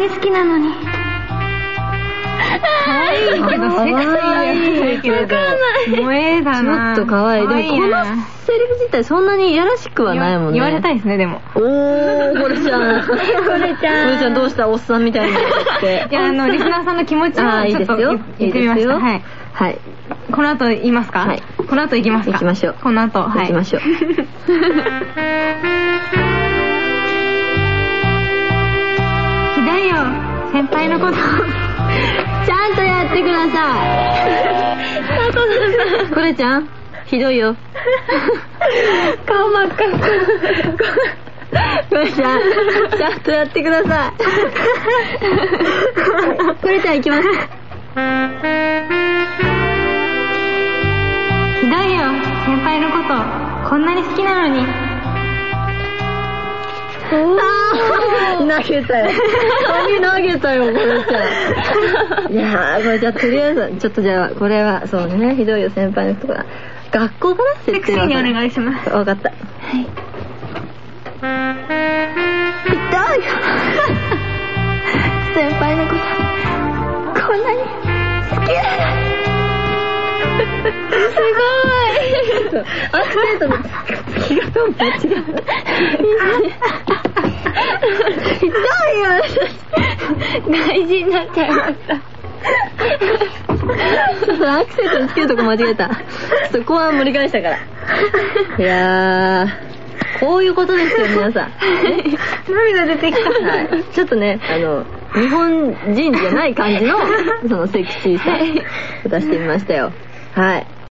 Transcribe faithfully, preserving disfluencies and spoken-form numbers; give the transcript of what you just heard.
に好きなのに。 可愛いけどセクシーやけど萌えだな。 ちょっと可愛い。でもこのセリフ自体そんなにやらしくはないもんね。 言われたいですね。でもおーこれちゃんこれちゃんこれちゃんどうしたおっさんみたいになっていやあのリスナーさんの気持ちをちょっと言ってみました。はいはい。 この後言いますか。はい。この後行きますか。 行きましょう。 この後行きましょう。 ひどいよ先輩のことちゃんとやってください。これちゃんひどいよ。 顔真っ赤。 これちゃんちゃんとやってください。これちゃん行きます。 ひどいよ先輩のことこんなに好きなのに。 あ投げたよ。髪投げたよこれちゃん。いやーこれじゃあとりあえずちょっとじゃあこれはそうねひどいよ先輩のところ学校からセクシーにお願いします。 分かった。はい。ひどいよ先輩のことこんなに好きなのに。すごい。アクセントの付き方も間違った。ひどいよ。 大事になっちゃいました。 アクセントにつけるとこ間違えた。そこは盛り返したから。いやーこういうことですよ皆さん。 涙出てきた。 はい。ちょっとねあの日本人じゃない感じのそのセクシーさ出してみましたよ。はい。